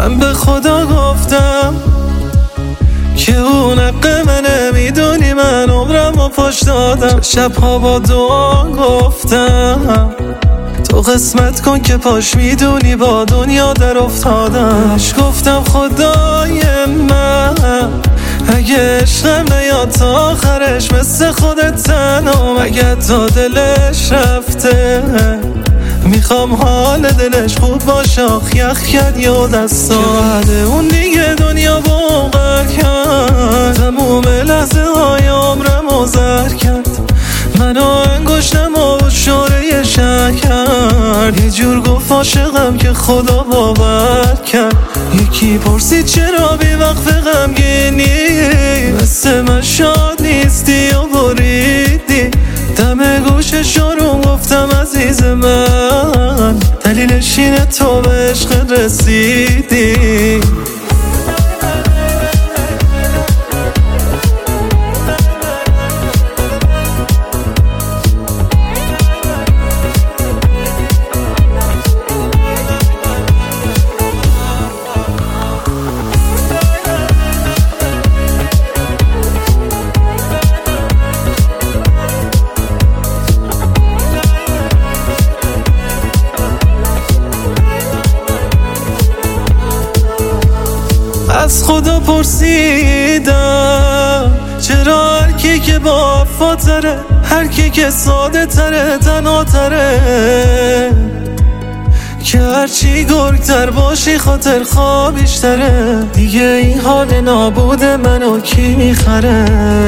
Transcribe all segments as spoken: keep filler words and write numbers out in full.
من به خدا گفتم که اون حق منه، میدونی من عمرم و پاش دادم. شبها با دعا گفتم تو قسمت کن که پاش میدونی با دنیا در افتادم. گفتم خدای من اگه عشقم نیاد تا آخرش مثل خودت تنها، اگه تا دلش رفته میخوام حال دلش خوب باشه. آخ یخ کرد یا دستا که بعد اون دیگه دنیا بوغر کرد، تموم لحظه های عمرم و زر کرد. منو انگشتم و شوره شکر، یه جور گفت عاشقم که خدا باور کرد. یکی پرسید چرا بی وقت غمگینی، مثل من شاد نیستی و بریدی. دم گوشش رو گفتم عزیز من، دلیلش اینه تو به عشق رسیدی. از خدا پرسیدم چرا هر کی که با وفاتره، هر کی که ساده تره تنها تره، که هرچی گرگتر باشی خاطر خواه بیشتره. دیگه این حال نابود منو کی میخره؟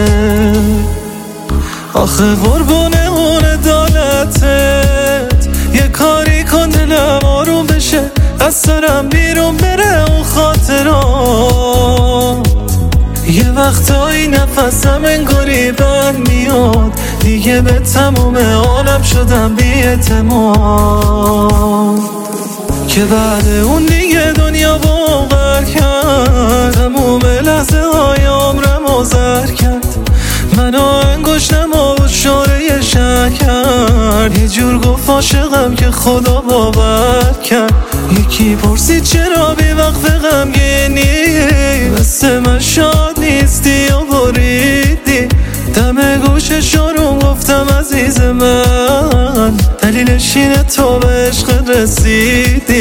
آخه قربونه اون عدالتت، یه کاری کن دلم آروم بشه، از سرم بیرون بره اون خاطرات. یه وقتایی نفسم انگاری بند میاد، دیگه به تموم عالم شدم بی اعتماد. که بعد اون دیگه دنیا بوغر کرد، تموم لحظه های عمرم و زر کرد. منو انگشتم و شوره شکر، یه جور گفت عاشقم که خدا باور کرد. یکی پرسید چرا بی وقت غمگینی، مثل من شاد نیستی و بریدی. دم گوشش رو گفتم عزیز من، دلیلش اینه تو به عشق رسیدی.